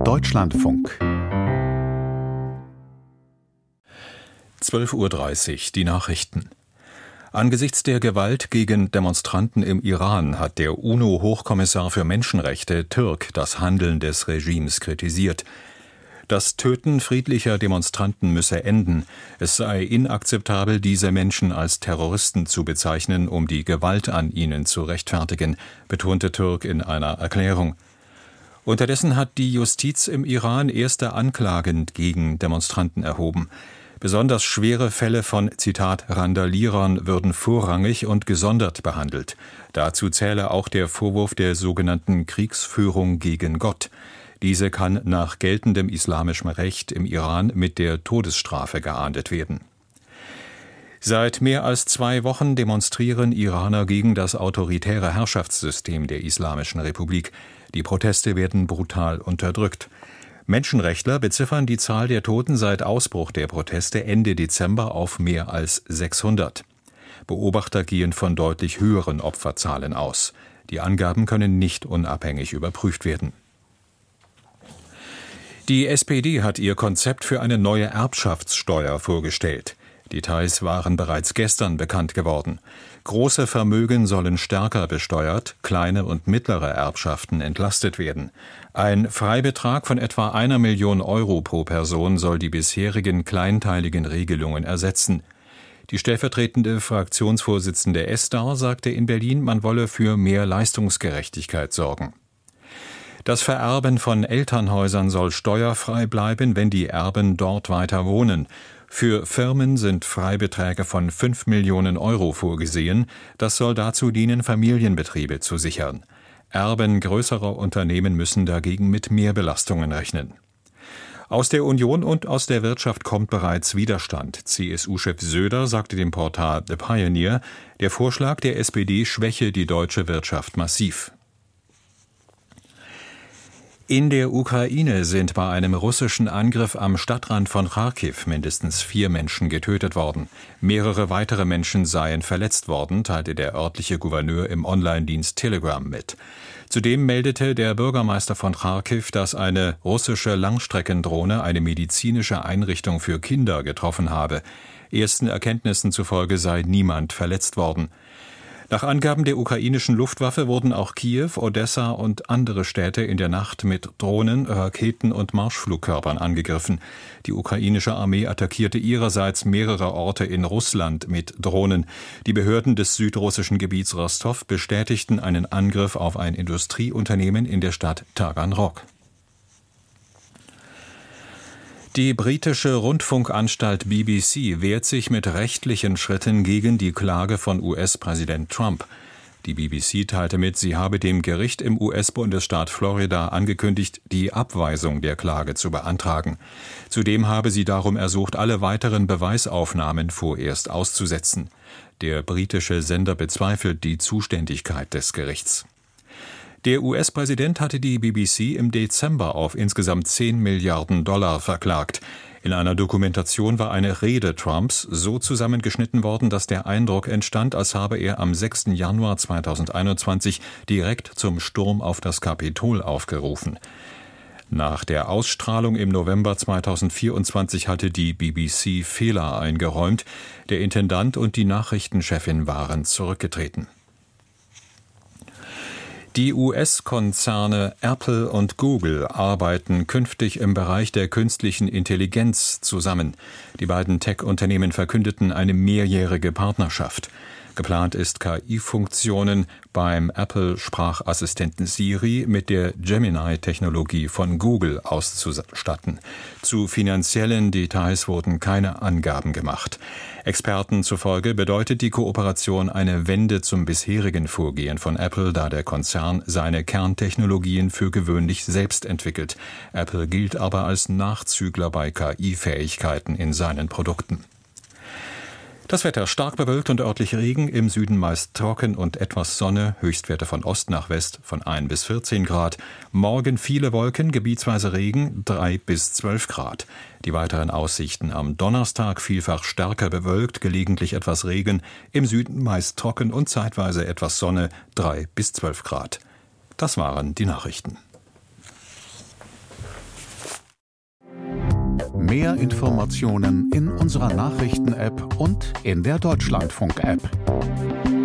Deutschlandfunk 12:30 Uhr, die Nachrichten. Angesichts der Gewalt gegen Demonstranten im Iran hat der UNO-Hochkommissar für Menschenrechte Türk das Handeln des Regimes kritisiert. Das Töten friedlicher Demonstranten müsse enden. Es sei inakzeptabel, diese Menschen als Terroristen zu bezeichnen, um die Gewalt an ihnen zu rechtfertigen, betonte Türk in einer Erklärung. Unterdessen hat die Justiz im Iran erste Anklagen gegen Demonstranten erhoben. Besonders schwere Fälle von, Zitat, Randalierern würden vorrangig und gesondert behandelt. Dazu zähle auch der Vorwurf der sogenannten Kriegsführung gegen Gott. Diese kann nach geltendem islamischem Recht im Iran mit der Todesstrafe geahndet werden. Seit mehr als 2 Wochen demonstrieren Iraner gegen das autoritäre Herrschaftssystem der Islamischen Republik. Die Proteste werden brutal unterdrückt. Menschenrechtler beziffern die Zahl der Toten seit Ausbruch der Proteste Ende Dezember auf mehr als 600. Beobachter gehen von deutlich höheren Opferzahlen aus. Die Angaben können nicht unabhängig überprüft werden. Die SPD hat ihr Konzept für eine neue Erbschaftssteuer vorgestellt. Details waren bereits gestern bekannt geworden. Große Vermögen sollen stärker besteuert, kleine und mittlere Erbschaften entlastet werden. Ein Freibetrag von etwa 1 Million Euro pro Person soll die bisherigen kleinteiligen Regelungen ersetzen. Die stellvertretende Fraktionsvorsitzende Esdar sagte in Berlin, man wolle für mehr Leistungsgerechtigkeit sorgen. Das Vererben von Elternhäusern soll steuerfrei bleiben, wenn die Erben dort weiter wohnen. Für Firmen sind Freibeträge von 5 Millionen Euro vorgesehen. Das soll dazu dienen, Familienbetriebe zu sichern. Erben größerer Unternehmen müssen dagegen mit mehr Belastungen rechnen. Aus der Union und aus der Wirtschaft kommt bereits Widerstand. CSU-Chef Söder sagte dem Portal The Pioneer, der Vorschlag der SPD schwäche die deutsche Wirtschaft massiv. In der Ukraine sind bei einem russischen Angriff am Stadtrand von Charkiw mindestens 4 Menschen getötet worden. Mehrere weitere Menschen seien verletzt worden, teilte der örtliche Gouverneur im Online-Dienst Telegram mit. Zudem meldete der Bürgermeister von Charkiw, dass eine russische Langstreckendrohne eine medizinische Einrichtung für Kinder getroffen habe. Ersten Erkenntnissen zufolge sei niemand verletzt worden. Nach Angaben der ukrainischen Luftwaffe wurden auch Kiew, Odessa und andere Städte in der Nacht mit Drohnen, Raketen und Marschflugkörpern angegriffen. Die ukrainische Armee attackierte ihrerseits mehrere Orte in Russland mit Drohnen. Die Behörden des südrussischen Gebiets Rostow bestätigten einen Angriff auf ein Industrieunternehmen in der Stadt Taganrog. Die britische Rundfunkanstalt BBC wehrt sich mit rechtlichen Schritten gegen die Klage von US-Präsident Trump. Die BBC teilte mit, sie habe dem Gericht im US-Bundesstaat Florida angekündigt, die Abweisung der Klage zu beantragen. Zudem habe sie darum ersucht, alle weiteren Beweisaufnahmen vorerst auszusetzen. Der britische Sender bezweifelt die Zuständigkeit des Gerichts. Der US-Präsident hatte die BBC im Dezember auf insgesamt $10 Milliarden verklagt. In einer Dokumentation war eine Rede Trumps so zusammengeschnitten worden, dass der Eindruck entstand, als habe er am 6. Januar 2021 direkt zum Sturm auf das Kapitol aufgerufen. Nach der Ausstrahlung im November 2024 hatte die BBC Fehler eingeräumt. Der Intendant und die Nachrichtenchefin waren zurückgetreten. Die US-Konzerne Apple und Google arbeiten künftig im Bereich der künstlichen Intelligenz zusammen. Die beiden Tech-Unternehmen verkündeten eine mehrjährige Partnerschaft. Geplant ist, KI-Funktionen beim Apple-Sprachassistenten Siri mit der Gemini-Technologie von Google auszustatten. Zu finanziellen Details wurden keine Angaben gemacht. Experten zufolge bedeutet die Kooperation eine Wende zum bisherigen Vorgehen von Apple, da der Konzern seine Kerntechnologien für gewöhnlich selbst entwickelt. Apple gilt aber als Nachzügler bei KI-Fähigkeiten in seinen Produkten. Das Wetter stark bewölkt und örtlich Regen, im Süden meist trocken und etwas Sonne, Höchstwerte von Ost nach West von 1 bis 14 Grad. Morgen viele Wolken, gebietsweise Regen, 3 bis 12 Grad. Die weiteren Aussichten am Donnerstag vielfach stärker bewölkt, gelegentlich etwas Regen, im Süden meist trocken und zeitweise etwas Sonne, 3 bis 12 Grad. Das waren die Nachrichten. Mehr Informationen in unserer Nachrichten-App und in der Deutschlandfunk-App.